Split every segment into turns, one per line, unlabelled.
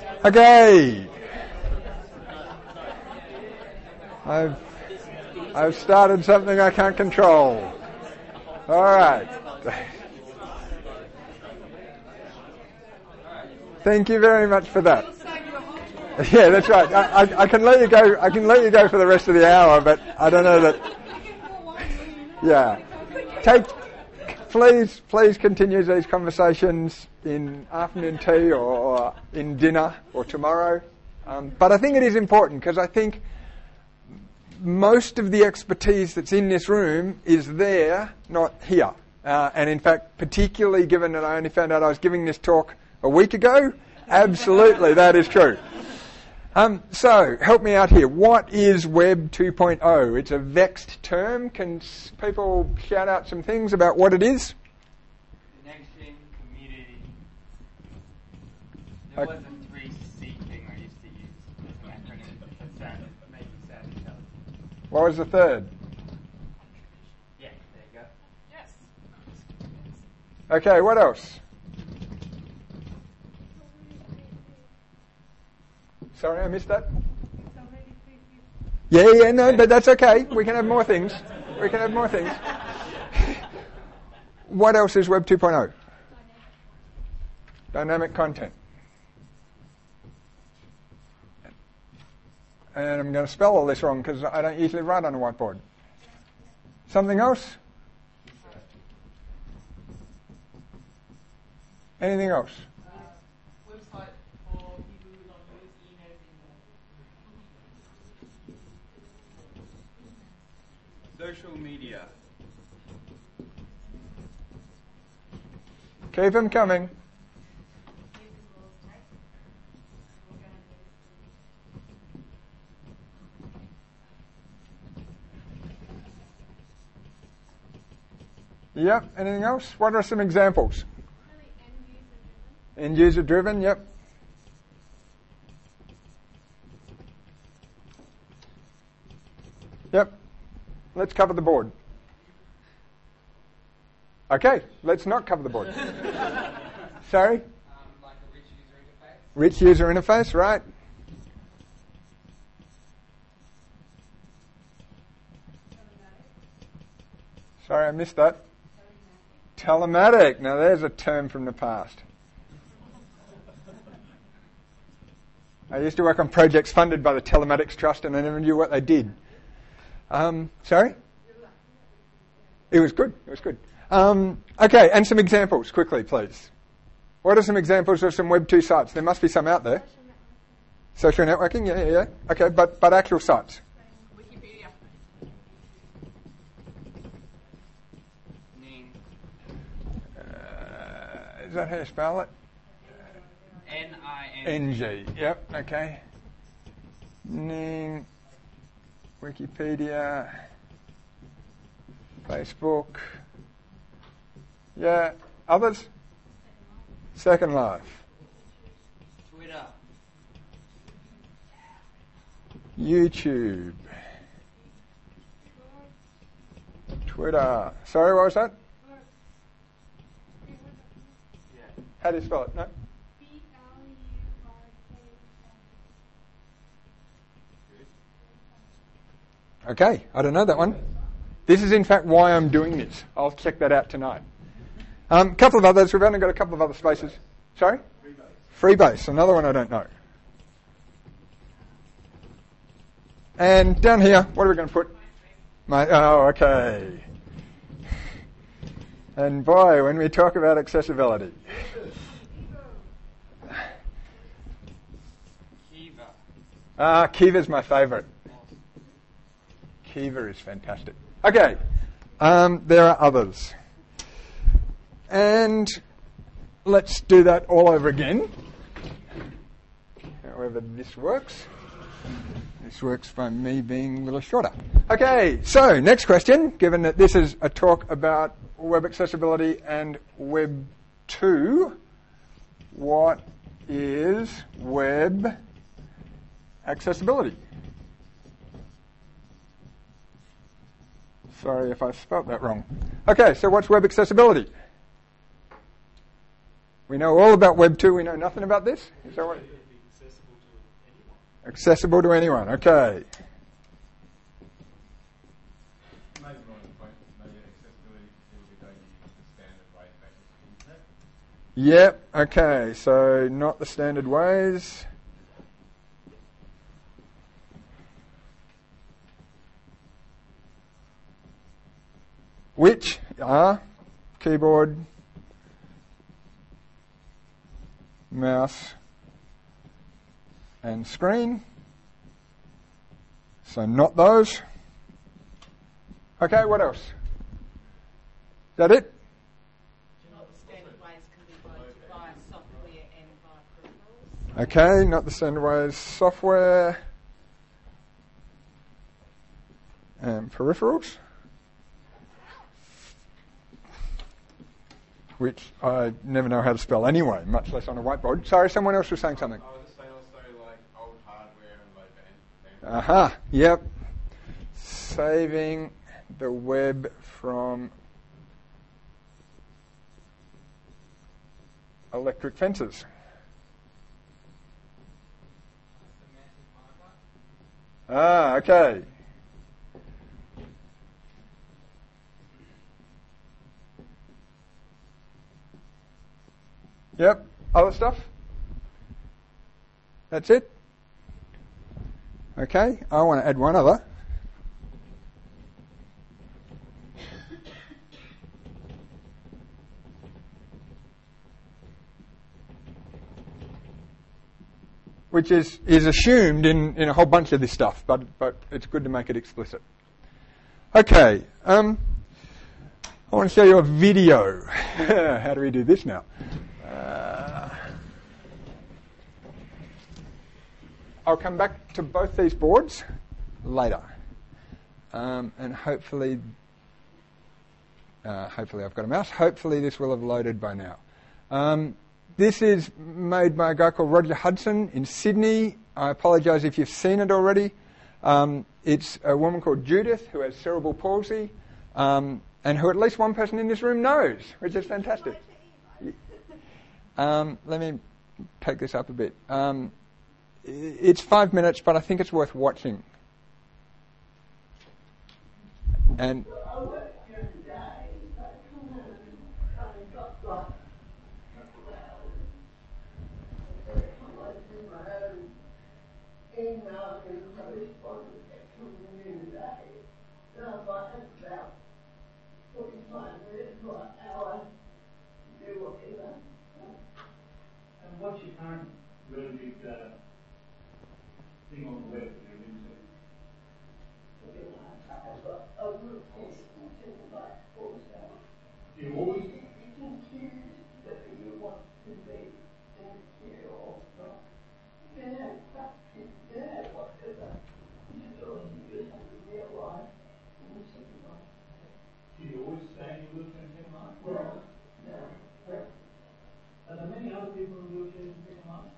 Okay. I've started something I can't control. All right. Thank you very much for that. Yeah, that's right. I can let you go. I can let you go for the rest of the hour, but I don't know that. Yeah. Please continue these conversations in afternoon tea or in dinner or tomorrow. But I think it is important because I think most of the expertise that's in this room is there, not here. And in fact, particularly given that I only found out I was giving this talk a week ago, absolutely, that is true. So, help me out here. What is Web 2.0? It's a vexed term. Can people shout out some things about what it is?
Connection, community. There was a 3C thing I used to use as an acronym that made me sound intelligent.
What was the third?
Yeah, there you go. Yes.
Okay, what else? Sorry, I missed that. Yeah, no, but that's okay. We can have more things. What else is Web 2.0? Dynamic content. And I'm going to spell all this wrong because I don't usually write on a whiteboard. Something else? Anything else?
Website for people who don't use emails anymore.
Social media.
Keep them coming. Yep. Anything else? What are some examples? End user driven. Yep. Yep. Let's cover the board. Okay. Let's not cover the board. Sorry?
Like a rich user interface.
Rich user interface, right. Sorry, I missed that. Telematic. Now there's a term from the past. I used to work on projects funded by the Telematics Trust and I never knew what they did. Sorry? It was good. Okay, and some examples, quickly, please. What are some examples of some Web 2 sites? There must be some out there. Social networking, yeah. Okay, but actual sites.
Wikipedia.
Ning.
Is that how you spell it?
N-I-N.
NG. Yep, okay. Ning, Wikipedia, Facebook. Yeah, others? Second Life.
Twitter.
YouTube. Twitter. Sorry, what was that?
Yeah.
How do you spell it? No? Okay, I don't know that one. This is in fact why I'm doing this. I'll check that out tonight. Couple of others. We've only got a couple of other spaces. Sorry? Freebase. Another one I don't know. And down here, what are we going to put? Okay. And boy, when we talk about accessibility.
Kiva.
Kiva's my favourite. Kiva is fantastic. Okay, there are others. And let's do that all over again. However this works. This works by me being a little shorter. Okay, so next question, given that this is a talk about web accessibility and Web 2, what is web accessibility? Sorry if I spelt that wrong. Okay, so what's web accessibility? We know all about Web 2, we know nothing about this? Is that what? Accessible to anyone. Okay.
Maybe more on the point, maybe accessibility people who don't use the standard ways of access to the internet.
Yep. Okay. So not the standard ways. Which are keyboard, mouse, and screen. So not those. Okay, what else? Is that it?
Not the standard ways can be both via software and via peripherals.
Okay, not the standard ways. Software and peripherals. Which I never know how to spell anyway, much less on a whiteboard. Sorry, someone else was saying something.
I was just saying also like old hardware and low band things.
Aha, yep. Saving the web from electric fences. Ah, okay. Yep. Other stuff? That's it? Okay. I want to add one other. Which is assumed in a whole bunch of this stuff, but it's good to make it explicit. Okay. I want to show you a video. How do we do this now? I'll come back to both these boards later, and hopefully I've got a mouse. Hopefully this will have loaded by now. This is made by a guy called Roger Hudson in Sydney. I apologise if you've seen it already. It's a woman called Judith who has cerebral palsy, and who at least one person in this room knows, which is fantastic. Let me take this up a bit. It's 5 minutes, but I think it's worth watching. And
And what's your current really big thing on the web that you're into? You always do you always say you look at him like? Well, no. Are there many other people who look at him like?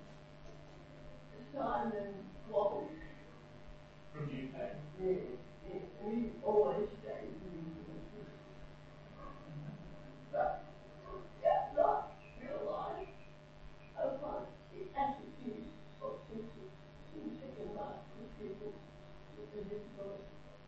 Simon Walsh.
From UK?
Yes, he always stays in the But that's not real life. I find it attitudes of second life with people with the disability.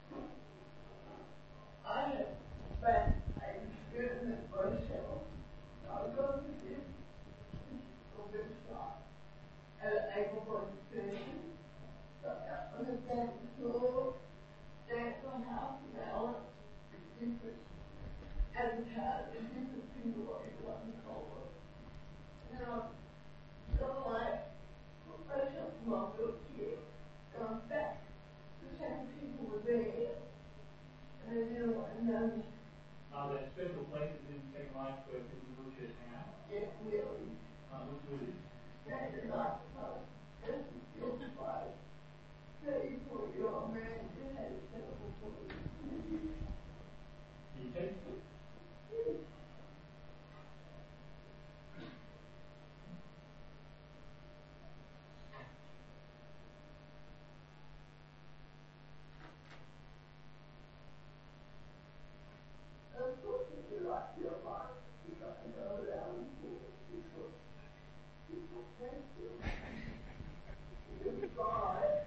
I have spent a experiment myself. I go to this website and able-bodied person. On the dance floor, dance on half an hour, different avatar, and different people what you want to call it. Now, so I put myself in my wheelchair, gone back, the same people were there, and I didn't want to know.
Are there special places in Second Life where people in wheelchairs hang out?
Yeah, really.
Which would it?
That's a nice house. This is 55. 34-year-old man who had a cerebral palsy.
You take it?
Of course, if you like your life, you got to go around here because people thank you. You buy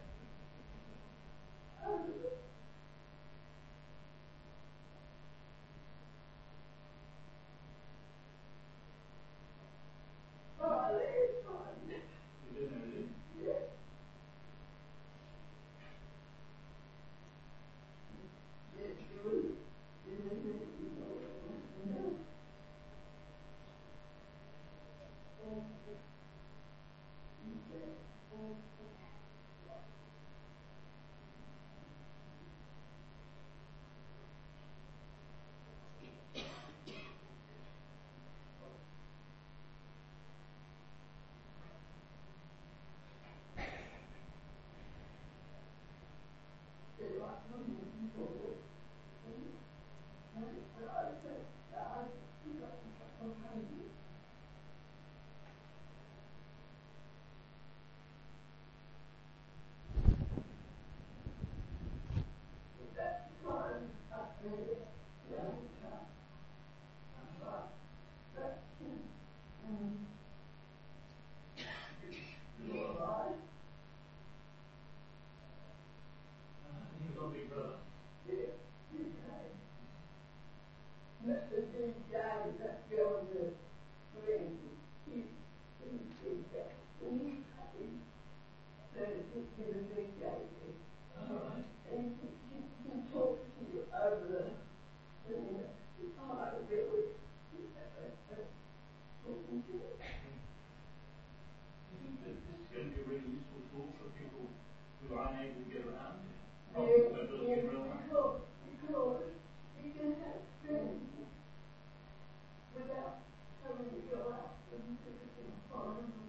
He's got big brother. I think that this is going to be a really useful tool for people who aren't able to get around mobility in real life.
Because you can have friends without having to go out and find them.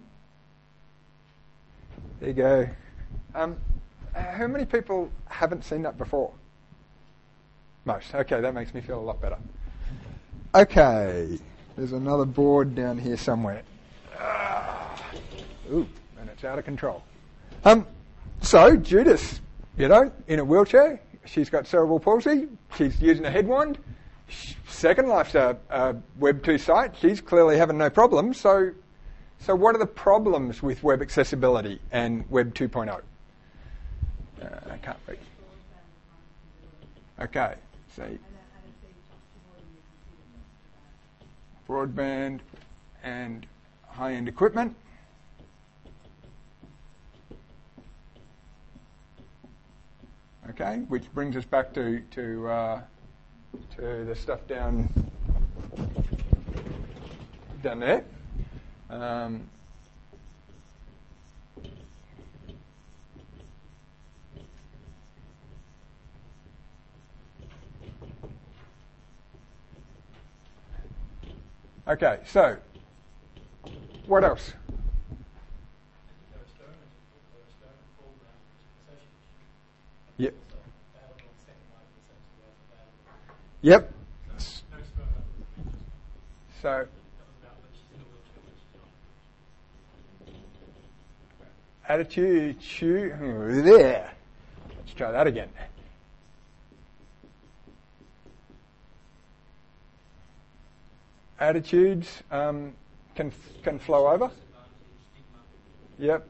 There you go. How many people haven't seen that before? Most. Okay, that makes me feel a lot better. Okay, there's another board down here somewhere. Ooh, and it's out of control. So Judith, in a wheelchair, she's got cerebral palsy. She's using a head wand. Second Life's a Web 2 site. She's clearly having no problems. So what are the problems with web accessibility and Web 2.0? I can't read. Okay, so broadband and high-end equipment. Okay, which brings us back to the stuff down there. Okay, so what else? Yep. Yep. So attitude, there. Let's try that again. Attitudes can flow over. Yep.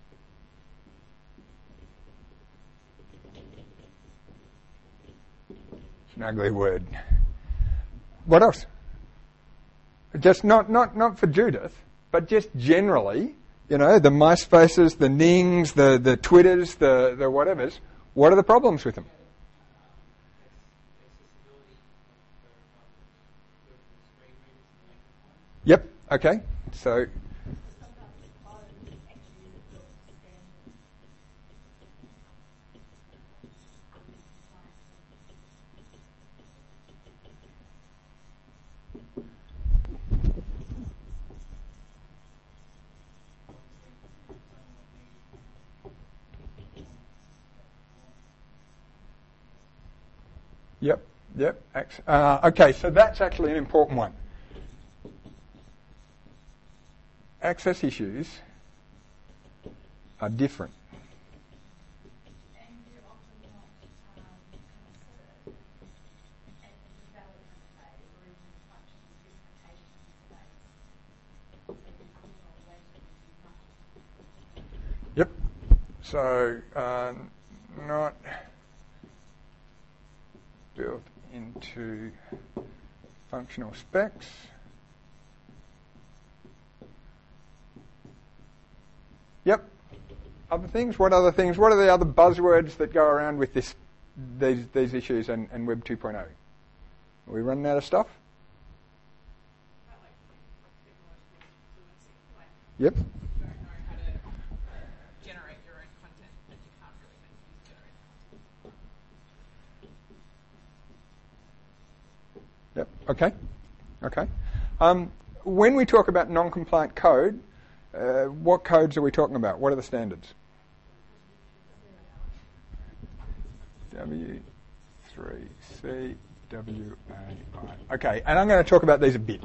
It's an ugly word. What else? Just not for Judith, but just generally, the MySpaces, the Nings, the Twitters, the whatevers. What are the problems with them? Yep. Okay. So. Yep. Okay, so that's actually an important one. Access issues are different.
And they're often not considered at the development phase or even the functional specification phase.
Yep. So not built into functional specs. Yep. Other things? What other things? What are the other buzzwords that go around with these issues and Web 2.0? Are we running out of stuff? Yep. Okay. When we talk about non-compliant code, what codes are we talking about? What are the standards? W3C, WAI. Okay, and I'm going to talk about these a bit.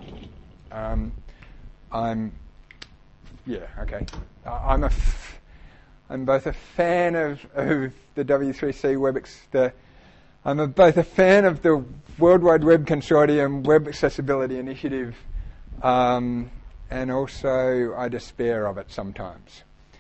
I'm both a fan of the W3C WebEx. I'm both a fan of the World Wide Web Consortium Web Accessibility Initiative, and also I despair of it sometimes.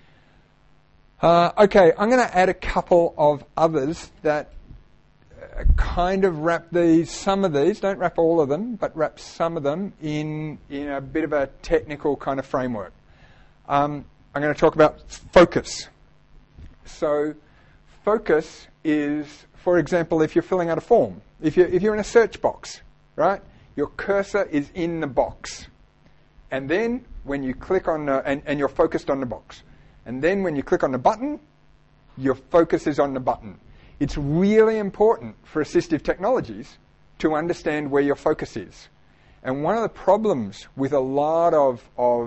Okay, I'm going to add a couple of others that kind of wrap some of these, don't wrap all of them, but wrap some of them in a bit of a technical kind of framework. I'm going to talk about focus. So focus is, for example, if you're filling out a form, if you're in a search box, right, your cursor is in the box. And then when you click on and you're focused on the box. And then when you click on the button, your focus is on the button. It's really important for assistive technologies to understand where your focus is. And one of the problems with a lot of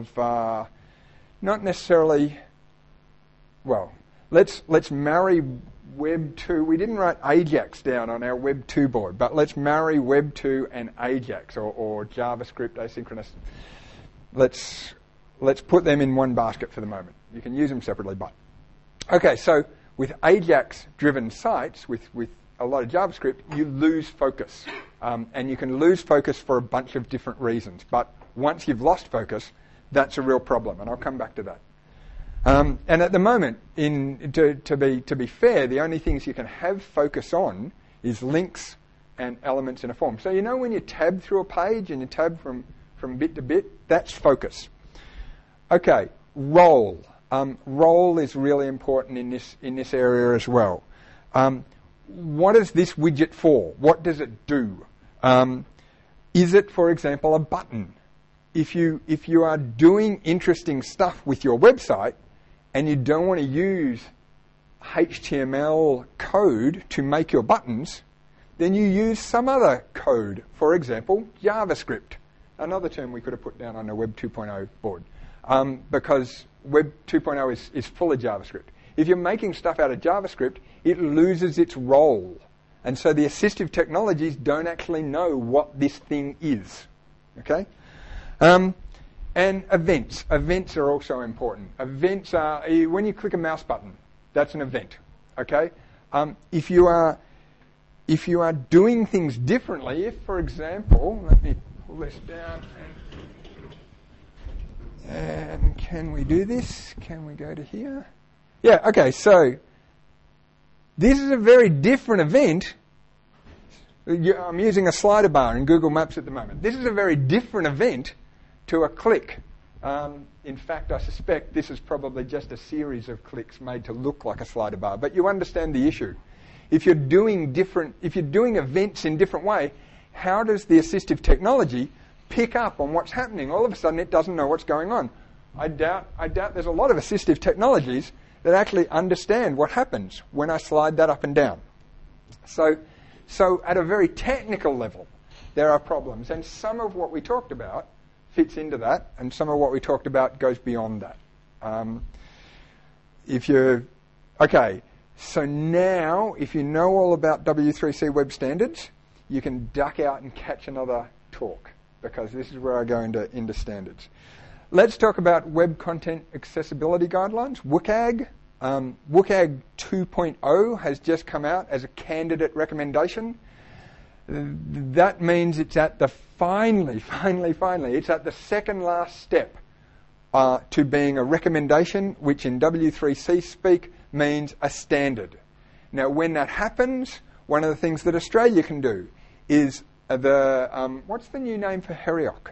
not necessarily, well, let's marry Web 2. We didn't write Ajax down on our Web 2 board, but let's marry Web 2 and Ajax or JavaScript asynchronous. Let's put them in one basket for the moment. You can use them separately, but okay. So with Ajax-driven sites, with a lot of JavaScript, you lose focus, and you can lose focus for a bunch of different reasons. But once you've lost focus, that's a real problem, and I'll come back to that. And at the moment, to be fair, the only things you can have focus on is links and elements in a form. So when you tab through a page and you tab from bit to bit, that's focus. Okay, role. Role is really important in this area as well. What is this widget for? What does it do? Is it, for example, a button? If you are doing interesting stuff with your website and you don't want to use HTML code to make your buttons, then you use some other code. For example, JavaScript. Another term we could have put down on the Web 2.0 board. Because Web 2.0 is full of JavaScript. If you're making stuff out of JavaScript, it loses its role. And so the assistive technologies don't actually know what this thing is. Okay? And events. Events are also important. Events are, when you click a mouse button, that's an event. Okay? If you are doing things differently, if, for example, let me pull this down and can we do this? Can we go to here? Yeah, okay, so this is a very different event. I'm using a slider bar in Google Maps at the moment. This is a very different event to a click. In fact, I suspect this is probably just a series of clicks made to look like a slider bar. But you understand the issue. If you're doing events in different way, how does the assistive technology pick up on what's happening? All of a sudden, it doesn't know what's going on. I doubt there's a lot of assistive technologies that actually understand what happens when I slide that up and down. So at a very technical level, there are problems, and some of what we talked about fits into that, and some of what we talked about goes beyond that. So now, if you know all about W3C web standards, you can duck out and catch another talk, because this is where I go into standards. Let's talk about Web Content Accessibility Guidelines, WCAG. WCAG 2.0 has just come out as a candidate recommendation. That means it's at the finally, it's at the second last step to being a recommendation, which in W3C speak means a standard. Now, when that happens, one of the things that Australia can do is what's the new name for HERIOC?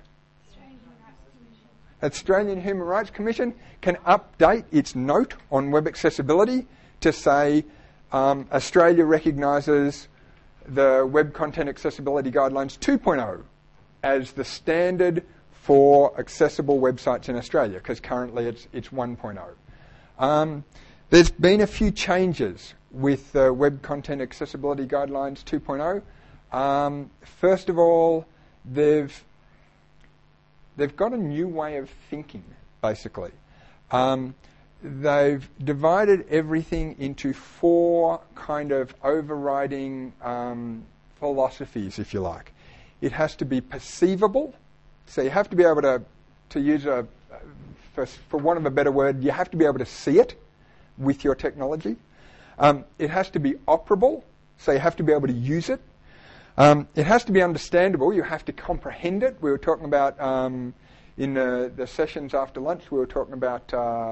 Australian Human Rights Commission can update its note on web accessibility to say Australia recognises the Web Content Accessibility Guidelines 2.0 as the standard for accessible websites in Australia, because currently it's 1.0. There's been a few changes with Web Content Accessibility Guidelines 2.0. First of all, they've got a new way of thinking, basically. They've divided everything into 4 kind of overriding philosophies, if you like. It has to be perceivable, so you have to be able to use for want of a better word, you have to be able to see it with your technology. It has to be operable, so you have to be able to use it. It has to be understandable, you have to comprehend it. We were talking about, in the sessions after lunch, we were talking about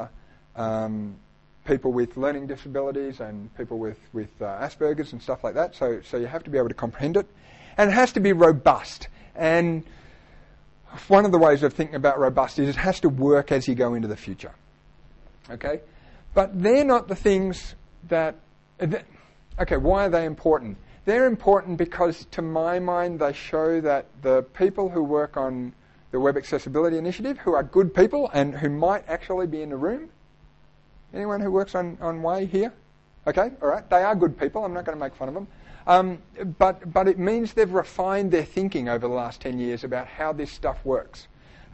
people with learning disabilities and people with Asperger's and stuff like that, so you have to be able to comprehend it. And it has to be robust. And one of the ways of thinking about robust is it has to work as you go into the future. Okay? But they're not the things that... Okay, why are they important? They're important because, to my mind, they show that the people who work on the Web Accessibility Initiative, who are good people and who might actually be in the room... Anyone who works on WAI here? Okay, all right. They are good people. I'm not going to make fun of them. But it means they've refined their thinking over the last 10 years about how this stuff works.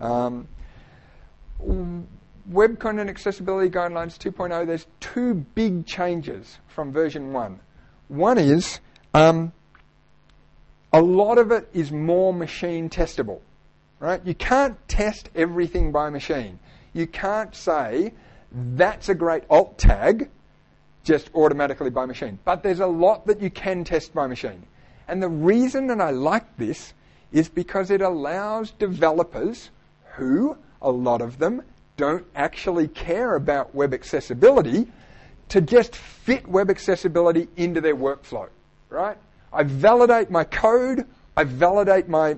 Web Content Accessibility Guidelines 2.0, there's 2 big changes from version 1. One is a lot of it is more machine testable. Right? You can't test everything by machine. You can't say, that's a great alt tag, just automatically by machine. But there's a lot that you can test by machine. And the reason that I like this is because it allows developers who, a lot of them, don't actually care about web accessibility to just fit web accessibility into their workflow, right? I validate my code, I validate my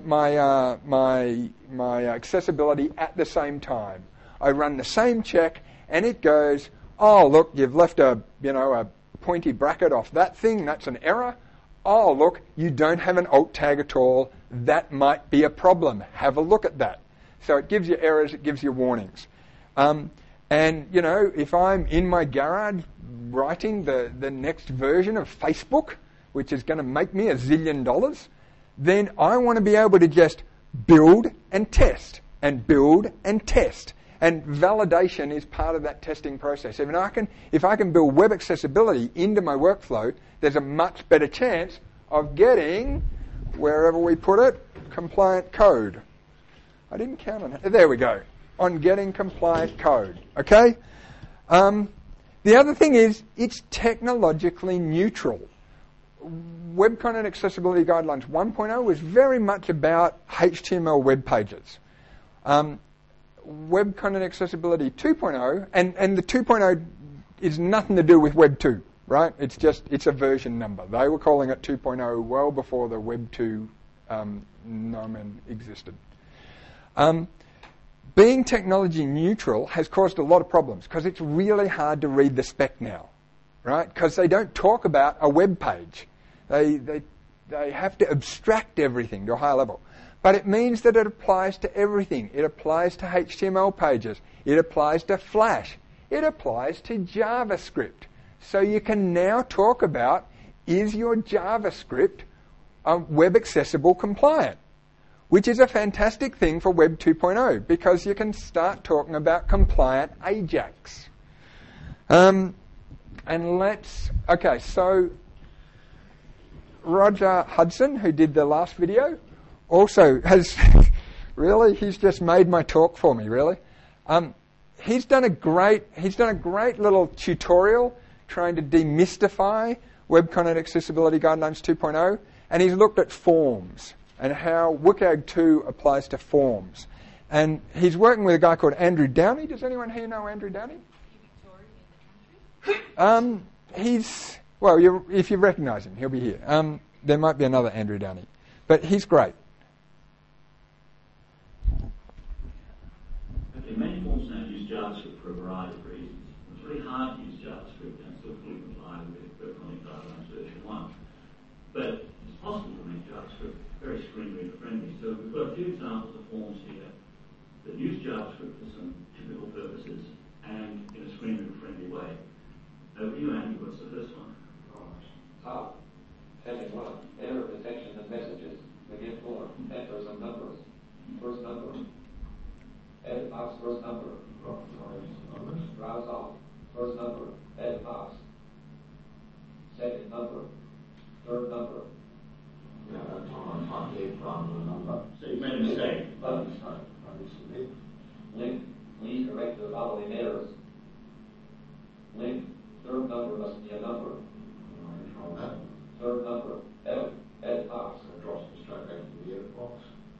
accessibility at the same time. I run the same check and it goes, oh, look, you've left a pointy bracket off that thing. That's an error. Oh, look, you don't have an alt tag at all. That might be a problem. Have a look at that. So it gives you errors. It gives you warnings. And, if I'm in my garage writing the next version of Facebook, which is going to make me $1 zillion, then I want to be able to just build and test and build and test. And validation is part of that testing process. If I can build web accessibility into my workflow, there's a much better chance of getting, wherever we put it, compliant code. I didn't count on it. There we go. On getting compliant code. Okay? The other thing is, it's technologically neutral. Web Content Accessibility Guidelines 1.0 was very much about HTML web pages. Web Content Accessibility 2.0, and the 2.0 is nothing to do with Web 2, right? It's a version number. They were calling it 2.0 well before the Web 2 nomen existed. Being technology neutral has caused a lot of problems because it's really hard to read the spec now, right? Because they don't talk about a web page. They have to abstract everything to a higher level. But it means that it applies to everything. It applies to HTML pages. It applies to Flash. It applies to JavaScript. So you can now talk about, is your JavaScript web accessible compliant? Which is a fantastic thing for Web 2.0 because you can start talking about compliant AJAX. So Roger Hudson, who did the last video, also has really, he's just made my talk for me, really. He's done a great little tutorial trying to demystify Web Content Accessibility Guidelines 2.0, and he's looked at forms and how WCAG 2 applies to forms. And he's working with a guy called Andrew Downey. Does anyone here know Andrew Downey? If you recognise him, he'll be here. There might be another Andrew Downey, but he's great.
Okay, many forms now use JavaScript for a variety of reasons. It's really hard to use JavaScript and still fully comply with Web Content Guidelines version 1. But it's possible to make JavaScript very screen reader friendly. So we've got a few examples of forms here that use JavaScript for some typical purposes and in a screen reader friendly way. Over to you, Andy. What's the first one?
Heading 1, error detection of messages. Begin form. Enter some number pass, first number. Browse out, first number, add pass. Second number, third number.
So you made a mistake.
Link, please correct the following errors. Link, third number must be a number. Third number, add pass.
It drops me straight back to the edit box.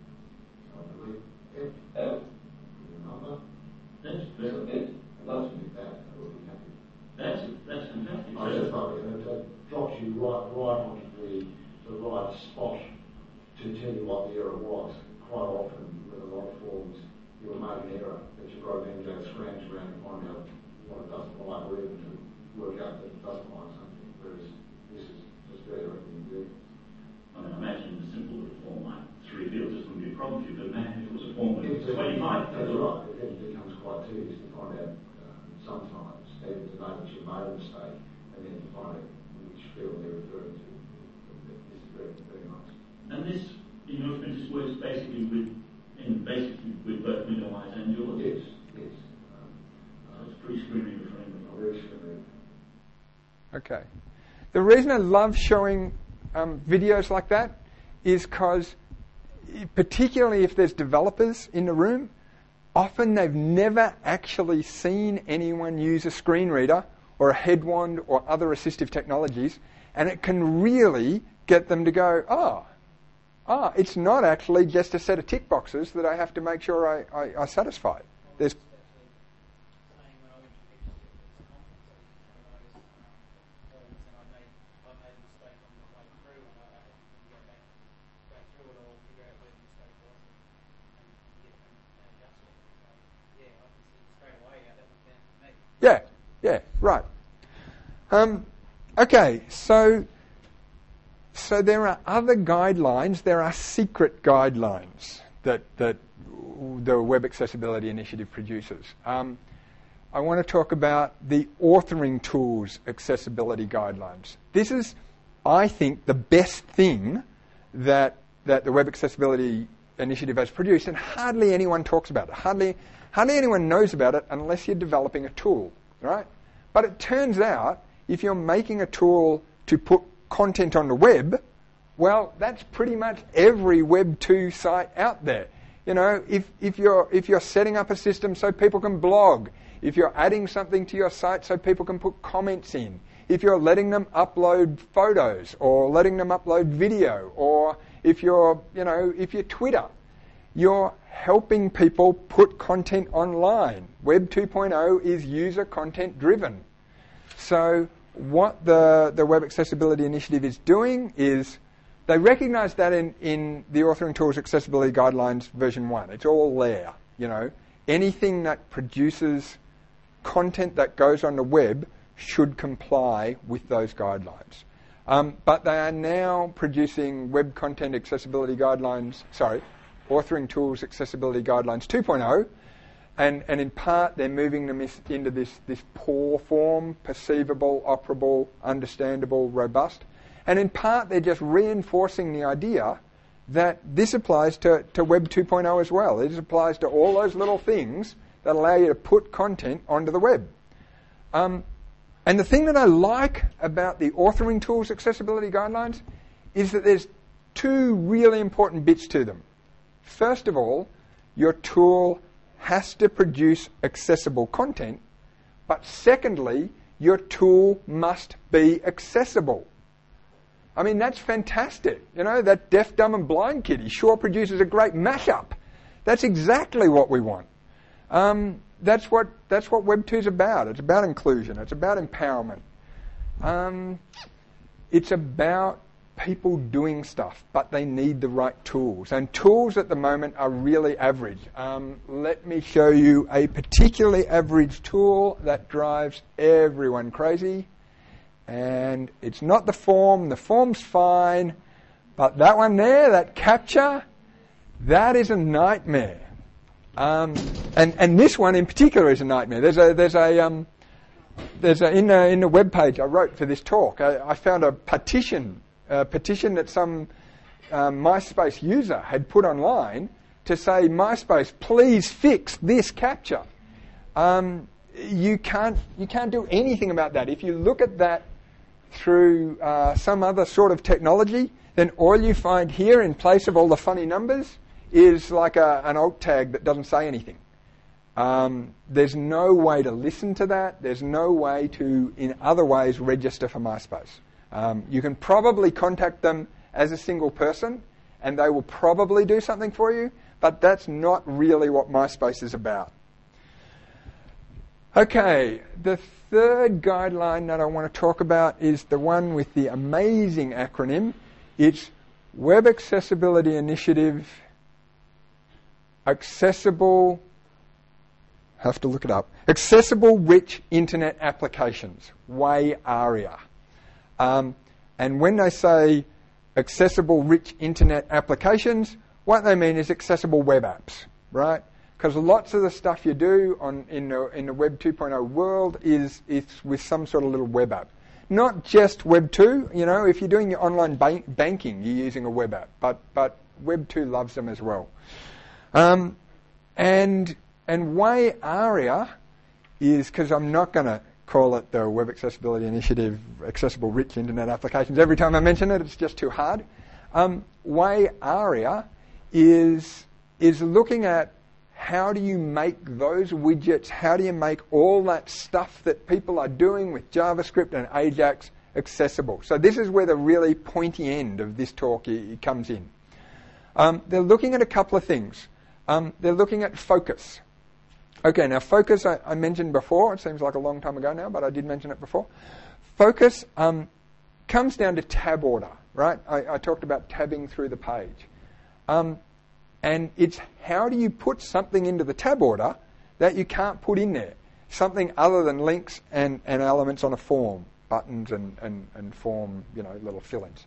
F.
Number.
That's very
Submit.
That's that. I will be happy.
That's fantastic.
I just thought it drops you right onto the right spot to tell you what the error was. Quite often, with a lot of forms, you'll make an error that your program goes scrounge around and find out what it doesn't like, or even to work out that it doesn't like something. Whereas this is just very good.
I mean, imagine a simple little form like 3 fields, this wouldn't be a problem for you, but man, if it was a form with 25,
that's right. It becomes quite tedious to find out sometimes, even to know that you've made a mistake, and then to find out which field they're referring to. This is very, very nice.
And this, in your experience, works basically with both Windows and yours?
Yes.
So it's pretty screen reader friendly.
Very screen reader.
Okay. The reason I love showing videos like that is because, particularly if there's developers in the room, often they've never actually seen anyone use a screen reader or a head wand or other assistive technologies, and it can really get them to go, it's not actually just a set of tick boxes that I have to make sure I satisfy. There's Yeah, right. Okay, so there are other guidelines. There are secret guidelines that the Web Accessibility Initiative produces. I want to talk about the Authoring Tools Accessibility Guidelines. This is, I think, the best thing that the Web Accessibility Initiative has produced, and hardly anyone talks about it. Hardly anyone knows about it unless you're developing a tool, right? But it turns out, if you're making a tool to put content on the web, well, that's pretty much every Web 2 site out there. You know, if you're setting up a system so people can blog, if you're adding something to your site so people can put comments in, if you're letting them upload photos or letting them upload video, or if you're Twitter, you're helping people put content online. Web 2.0 is user content driven. So what the Web Accessibility Initiative is doing is they recognize that in the Authoring Tools Accessibility Guidelines version 1. It's all there. You know, anything that produces content that goes on the web should comply with those guidelines. But they are now producing Web Content Accessibility Guidelines, Authoring Tools Accessibility Guidelines 2.0, and in part they're moving them into this PAW form, perceivable, operable, understandable, robust, and in part they're just reinforcing the idea that this applies to Web 2.0 as well. It applies to all those little things that allow you to put content onto the web. And the thing that I like about the Authoring Tools Accessibility Guidelines is that there's 2 really important bits to them. First of all, your tool has to produce accessible content, but secondly, your tool must be accessible. I mean, that's fantastic. You know, that deaf, dumb and blind kitty sure produces a great mashup. That's exactly what we want. That's what Web 2 is about. It's about inclusion. It's about empowerment. It's about people doing stuff, but they need the right tools. And tools at the moment are really average. Let me show you a particularly average tool that drives everyone crazy. And it's not the form. The form's fine. But that one there, that capture, that is a nightmare. And this one in particular is a nightmare. There's a in the web page I wrote for this talk, I found a petition that some MySpace user had put online to say, MySpace, please fix this captcha. You can't do anything about that. If you look at that through some other sort of technology, then all you find here in place of all the funny numbers is like an alt tag that doesn't say anything. There's no way to listen to that. There's no way to, in other ways, register for MySpace. You can probably contact them as a single person, and they will probably do something for you, but that's not really what MySpace is about. Okay, the third guideline that I want to talk about is the one with the amazing acronym. It's Web Accessibility Initiative Accessible Rich Internet Applications, WAI-ARIA. And when they say accessible rich internet applications, what they mean is accessible web apps, right? Because lots of the stuff you do in the Web 2.0 world is with some sort of little web app. Not just Web 2, if you're doing your online banking, you're using a web app, but Web 2 loves them as well. And WAI-ARIA is, because I'm not going to call it the Web Accessibility Initiative Accessible Rich Internet Applications every time I mention it, it's just too hard. WAI-ARIA is looking at how do you make those widgets, how do you make all that stuff that people are doing with JavaScript and Ajax accessible. So this is where the really pointy end of this talk comes in. They're looking at a couple of things. They're looking at focus. Okay, now focus I mentioned before. It seems like a long time ago now, but I did mention it before. Focus comes down to tab order, right? I talked about tabbing through the page. And it's how do you put something into the tab order that you can't put in there? Something other than links and elements on a form, buttons and form, little fill-ins.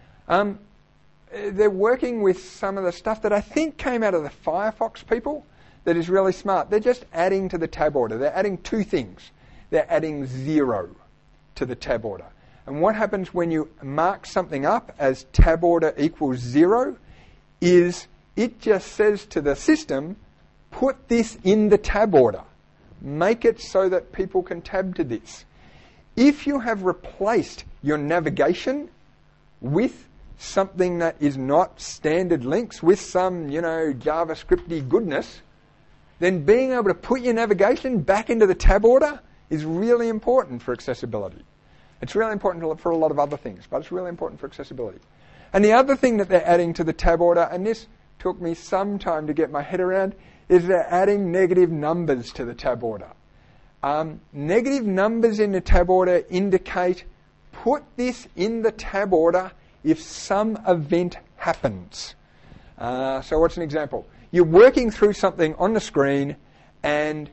They're working with some of the stuff that I think came out of the Firefox people that is really smart. They're just adding to the tab order. They're adding two things. They're adding 0 to the tab order. And what happens when you mark something up as tab order equals 0 is it just says to the system, put this in the tab order. Make it so that people can tab to this. If you have replaced your navigation with something that is not standard links, with some, JavaScripty goodness, then being able to put your navigation back into the tab order is really important for accessibility. It's really important for a lot of other things, but it's really important for accessibility. And the other thing that they're adding to the tab order, and this took me some time to get my head around, is they're adding negative numbers to the tab order. Negative numbers in the tab order indicate put this in the tab order if some event happens. So what's an example? You're working through something on the screen and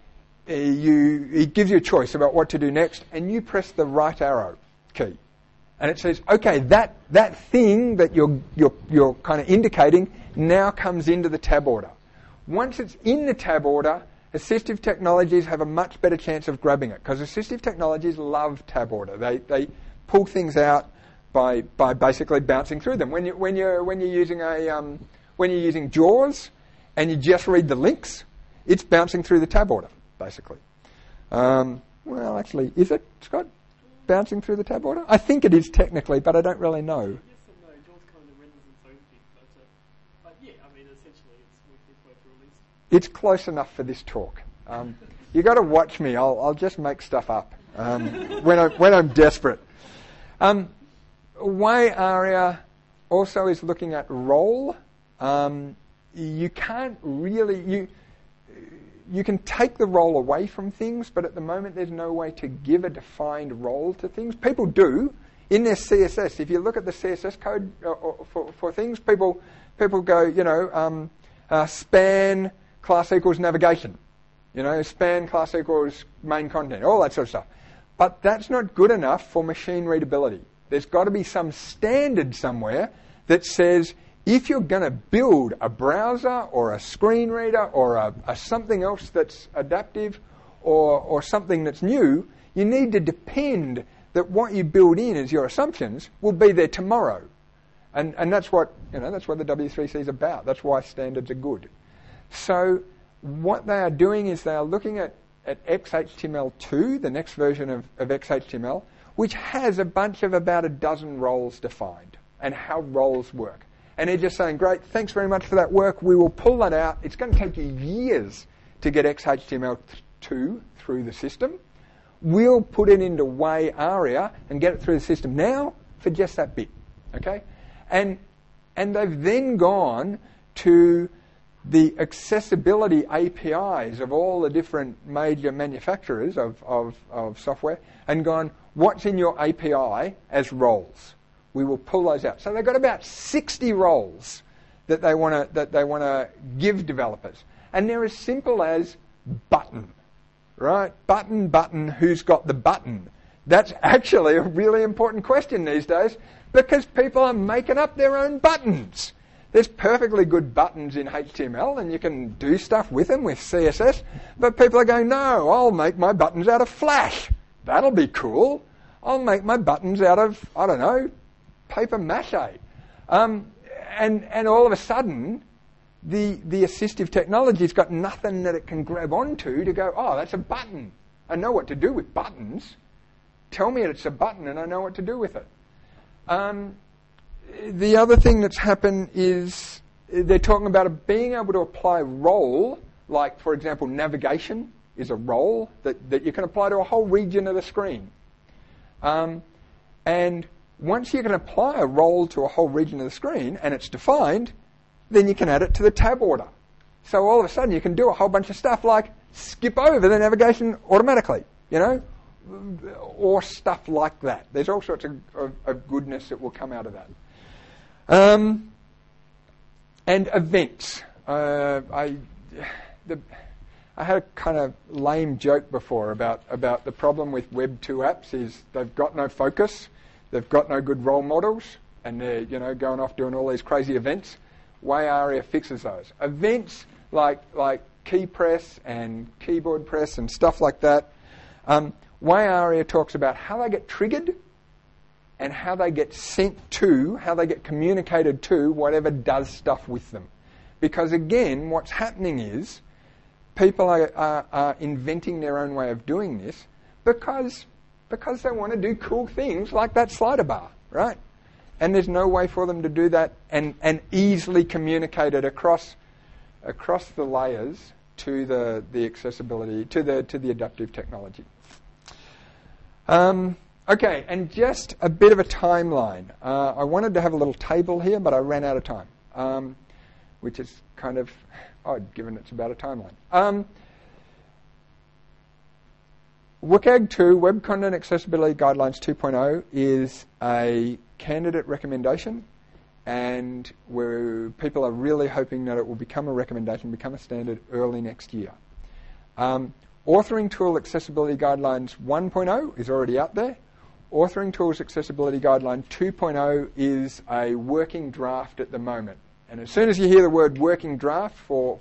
it gives you a choice about what to do next, and you press the right arrow key. And it says, okay, that thing that you're kind of indicating now comes into the tab order. Once it's in the tab order, assistive technologies have a much better chance of grabbing it, because assistive technologies love tab order. They pull things out by basically bouncing through them. When you're using JAWS and you just read the links, it's bouncing through the tab order, basically. Well, actually, is it, Scott? Bouncing through the tab order? I think it is technically, but I don't really know.
Yes and no. JAWS kind of renders its own thing, but yeah, I mean, essentially, it's working its way through a list.
It's close enough for this talk. You got to watch me. I'll just make stuff up when I'm desperate. WAI-ARIA also is looking at role. You can't really you can take the role away from things, but at the moment there's no way to give a defined role to things. People do in their CSS. If you look at the CSS code for things, people go, span class equals navigation, span class equals main content, all that sort of stuff. But that's not good enough for machine readability. There's got to be some standard somewhere that says if you're going to build a browser or a screen reader or a something else that's adaptive or something that's new, you need to depend that what you build in as your assumptions will be there tomorrow. And that's what that's what the W3C is about. That's why standards are good. So what they are doing is they are looking at XHTML2, the next version of XHTML, which has a bunch of about a dozen roles defined and how roles work. And they're just saying, great, thanks very much for that work. We will pull that out. It's going to take you years to get XHTML2 through the system. We'll put it into Way ARIA and get it through the system now for just that bit. Okay? And they've then gone to the accessibility APIs of all the different major manufacturers of software and gone, what's in your API as roles? We will pull those out. So they've got about 60 roles that they want to give developers. And they're as simple as button, right? Button, who's got the button? That's actually a really important question these days because people are making up their own buttons. There's perfectly good buttons in HTML and you can do stuff with them with CSS, but people are going, no, I'll make my buttons out of Flash. That'll be cool. I'll make my buttons out of, I don't know, paper mache. And all of a sudden, the assistive technology's got nothing that it can grab onto to go, oh, that's a button. I know what to do with buttons. Tell me it's a button and I know what to do with it. The other thing that's happened is they're talking about being able to apply role, like, for example, navigation is a role that you can apply to a whole region of the screen. And once you can apply a role to a whole region of the screen and it's defined, then you can add it to the tab order. So all of a sudden you can do a whole bunch of stuff like skip over the navigation automatically, or stuff like that. There's all sorts of goodness that will come out of that. And events. I had a kind of lame joke before about the problem with Web 2 apps is they've got no focus, they've got no good role models, and they're going off doing all these crazy events. Way ARIA fixes those. Events like key press and keyboard press and stuff like that. Way ARIA talks about how they get triggered and how they get sent to, how they get communicated to whatever does stuff with them. Because again, what's happening is people are inventing their own way of doing this because they want to do cool things like that slider bar, right? And there's no way for them to do that and easily communicate it across the layers to the accessibility, to the adaptive technology. Okay, and just a bit of a timeline. I wanted to have a little table here, but I ran out of time, which is kind of odd, given it's about a timeline. WCAG 2, Web Content Accessibility Guidelines 2.0, is a candidate recommendation, and people are really hoping that it will become a recommendation, become a standard early next year. Authoring Tool Accessibility Guidelines 1.0 is already out there. Authoring Tools Accessibility Guideline 2.0 is a working draft at the moment. And as soon as you hear the word working draft for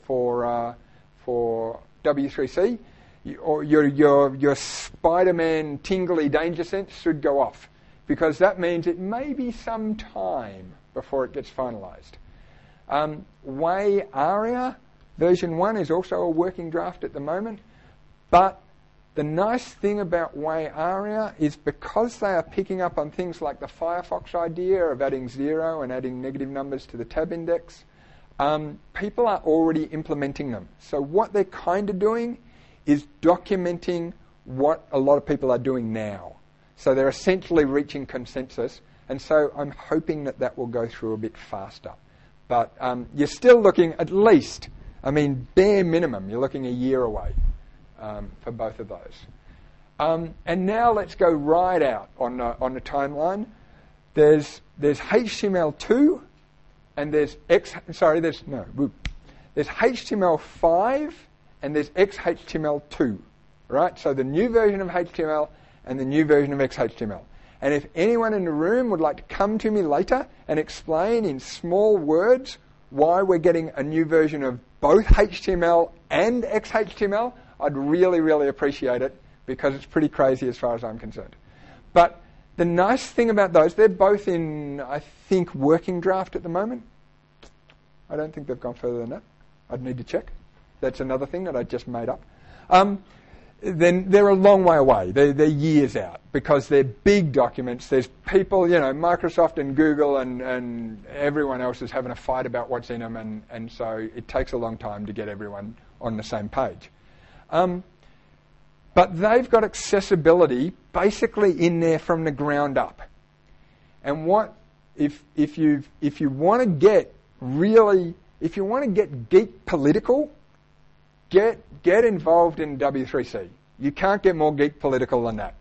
W3C, your Spider-Man tingly danger sense should go off, because that means it may be some time before it gets finalised. Way ARIA version 1 is also a working draft at the moment, but the nice thing about Way ARIA is because they are picking up on things like the Firefox idea of adding 0 and adding negative numbers to the tab index, people are already implementing them. So what they're kind of doing is documenting what a lot of people are doing now. So they're essentially reaching consensus, and so I'm hoping that will go through a bit faster. But you're still looking at least, bare minimum, you're looking a year away. For both of those. And now let's go right out on the timeline. There's HTML2 and there's HTML5 and there's XHTML2, right? So the new version of HTML and the new version of XHTML. And if anyone in the room would like to come to me later and explain in small words why we're getting a new version of both HTML and XHTML, I'd really, really appreciate it, because it's pretty crazy as far as I'm concerned. But the nice thing about those, they're both in, I think, working draft at the moment. I don't think they've gone further than that. I'd need to check. That's another thing that I just made up. Then they're a long way away. They're years out because they're big documents. There's people, Microsoft and Google and everyone else is having a fight about what's in them, and so it takes a long time to get everyone on the same page. But they've got accessibility basically in there from the ground up. And if you want to get geek political, get involved in W3C. You can't get more geek political than that.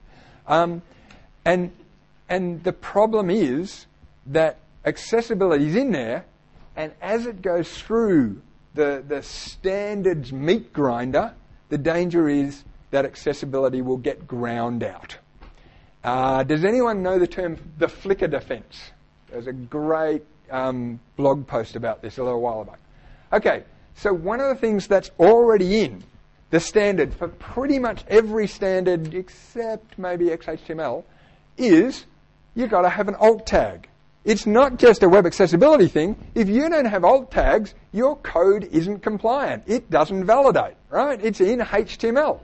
And the problem is that accessibility is in there, and as it goes through the standards meat grinder, the danger is that accessibility will get ground out. Does anyone know the term the flicker defense? There's a great blog post about this a little while ago. Okay, so one of the things that's already in the standard for pretty much every standard except maybe XHTML is you've got to have an alt tag. It's not just a web accessibility thing. If you don't have alt tags, your code isn't compliant. It doesn't validate, right? It's in HTML.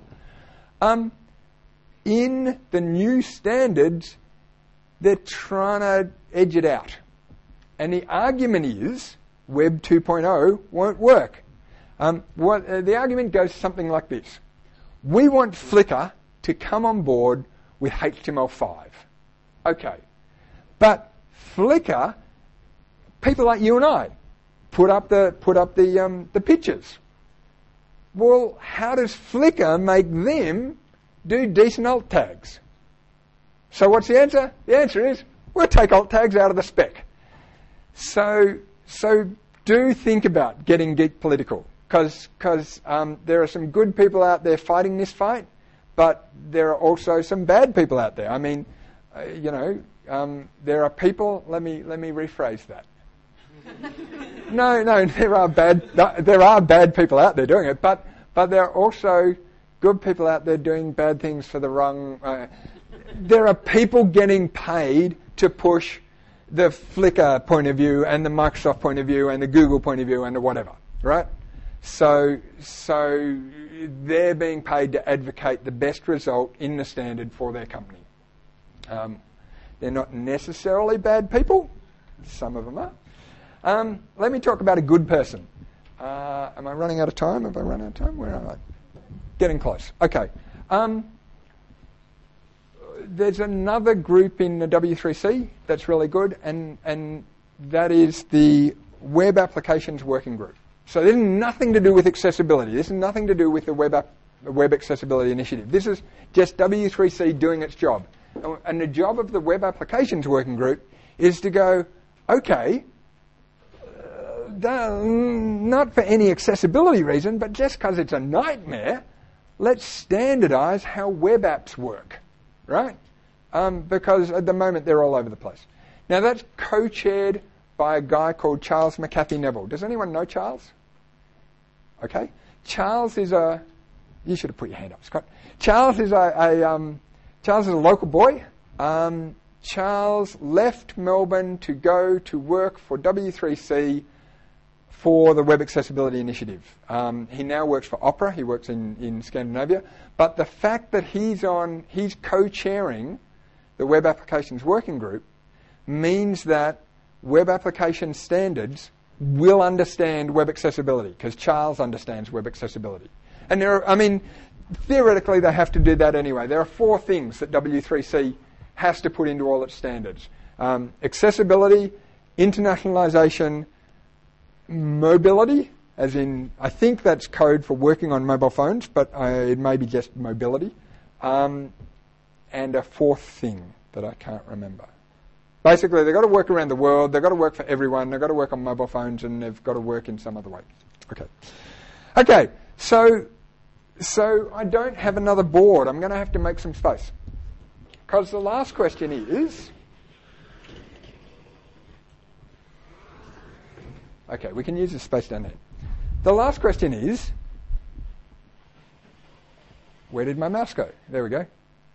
In the new standards, they're trying to edge it out. And the argument is Web 2.0 won't work. The argument goes something like this. We want Flickr to come on board with HTML5. Okay. But Flickr, people like you and I, put up the pictures. Well, how does Flickr make them do decent alt tags? So what's the answer? The answer is we'll take alt tags out of the spec. So do think about getting geek political, because there are some good people out there fighting this fight, but there are also some bad people out there. I mean, there are people. Let me rephrase that. No, there are bad people out there doing it, but there are also good people out there doing bad things for the wrong. There are people getting paid to push the Flickr point of view and the Microsoft point of view and the Google point of view and the whatever, right? So they're being paid to advocate the best result in the standard for their company. They're not necessarily bad people. Some of them are. Let me talk about a good person. Am I running out of time? Have I run out of time? Where am I? Getting close. Okay. There's another group in the W3C that's really good, and that is the Web Applications Working Group. So this is nothing to do with accessibility. This is nothing to do with the Web Accessibility Initiative. This is just W3C doing its job. And the job of the Web Applications Working Group is to go, okay, not for any accessibility reason, but just because it's a nightmare, let's standardize how web apps work, right? Because at the moment they're all over the place. Now that's co-chaired by a guy called Charles McAfee Neville. Does anyone know Charles? Okay. Charles is you should have put your hand up, Scott. Charles is Charles is a local boy. Charles left Melbourne to go to work for W3C for the Web Accessibility Initiative. He now works for Opera. He works in Scandinavia. But the fact that he's co-chairing the Web Applications Working Group means that web application standards will understand web accessibility, because Charles understands web accessibility. And theoretically they have to do that anyway. There are 4 things that W3C has to put into all its standards. Accessibility, internationalization, mobility, as in, I think that's code for working on mobile phones, but it may be just mobility, and a 4th thing that I can't remember. Basically, they've got to work around the world, they've got to work for everyone, they've got to work on mobile phones, and they've got to work in some other way. Okay, so I don't have another board. I'm going to have to make some space. Because the last question is... Okay, we can use the space down there. The last question is... Where did my mouse go? There we go.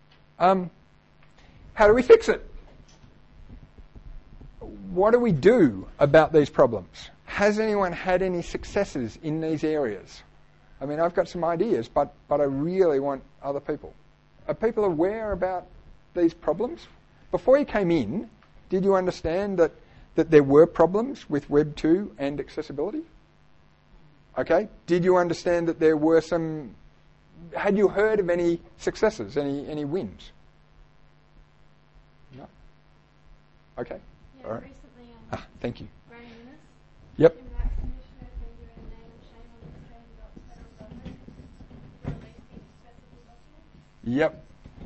How do we fix it? What do we do about these problems? has anyone had any successes in these areas? I mean, I've got some ideas, but I really want other people. Are people aware about these problems? Before you came in, did you understand that there were problems with Web 2 and accessibility? Okay. Did you understand that there were some... Had you heard of any successes, any wins? No? Okay.
Yeah,
all right.
Recently,
thank you.
Graham Innes,
Yep.
Human Rights Commissioner, offender and name and shame on the Australian federal government, releasing accessible documents.
Yep.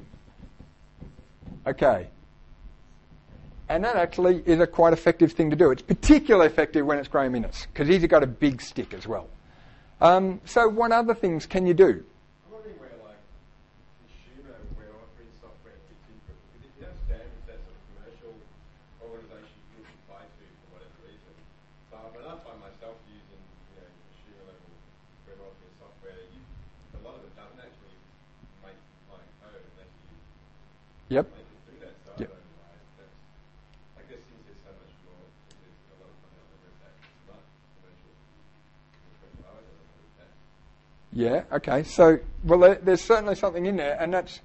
Okay. And that actually is a quite effective thing to do. It's particularly effective when it's Graham Innes, because he's got a big stick as well. So what other things can you do?
I'm wondering where, like, consumer web offering software fits in. Because if you have standards that sort of commercial organisation can apply to for whatever reason. So I mean, I find myself using, consumer level web offering software. A lot of it doesn't actually make compliant code unless you
Yep.
make it do that. So
Yep.
I don't know why. I guess since there's so much more, there's a lot of money on the web that it's not commercial. I don't know what that.
Yeah, okay. So, well, there's certainly something in there, and that's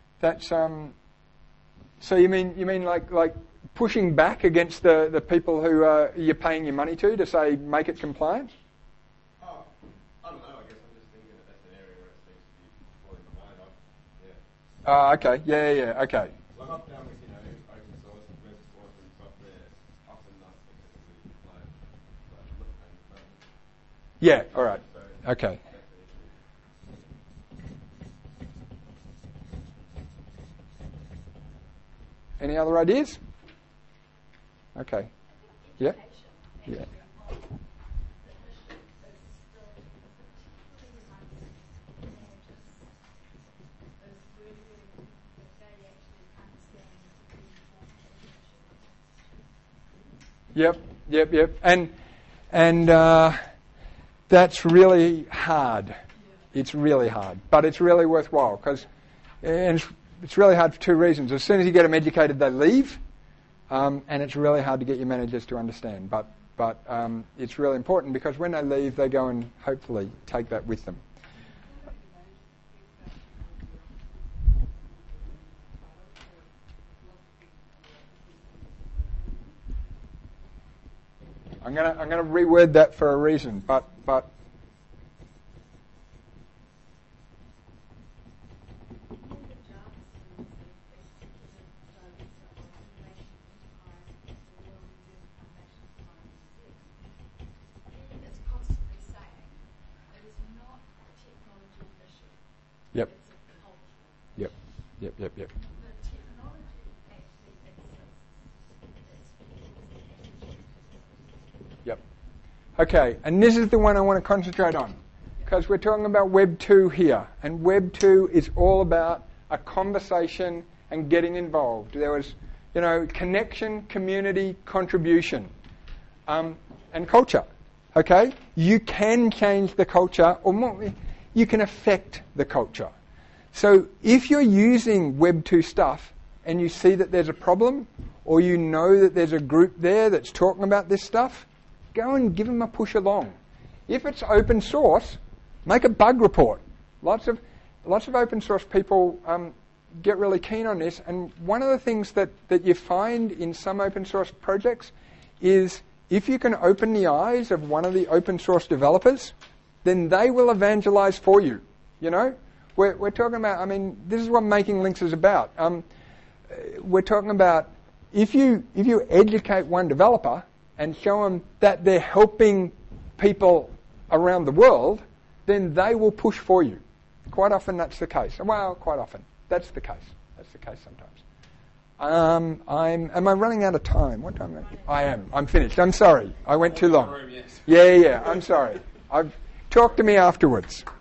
so you mean like pushing back against the people who you're paying your money to say make it compliant?
Oh, I don't know. I guess I'm just thinking that that's an area where it seems to be falling behind. Yeah.
Okay. Yeah. Okay.
Like I've found with open source and web source and software, often not accessibly compliant. But I'm not paying money.
Yeah. All right.
So
Okay.
that's an issue.
Any other ideas? Okay. Yeah. Yeah. Yep. And that's really hard. It's really hard, but it's really worthwhile and it's really hard for two reasons. As soon as you get them educated, they leave, and it's really hard to get your managers to understand. But it's really important because when they leave, they go and hopefully take that with them. I'm gonna reword that for a reason, but
It's constantly saying it is not a technology issue.
Yep.
It's a cultural.
Yep.
The technology actually exists.
Yep. Okay, and this is the one I want to concentrate on because we're talking about Web 2 here, and Web 2 is all about a conversation and getting involved. There was, connection, community, contribution, and culture. Okay, you can change the culture, or more, you can affect the culture. So if you're using Web 2 stuff and you see that there's a problem, or you know that there's a group there that's talking about this stuff, go and give them a push along. If it's open source, make a bug report. Lots of open source people get really keen on this, and one of the things that you find in some open source projects is if you can open the eyes of one of the open source developers, then they will evangelize for you. We're talking about, this is what Making Links is about. We're talking about if you educate one developer and show them that they're helping people around the world, then they will push for you. Quite often that's the case. Well, quite often. That's the case. That's the case sometimes. Am I running out of time? What time am I? I am. I'm finished. I'm sorry. I went too long. Yeah. I'm sorry. Talk to me afterwards.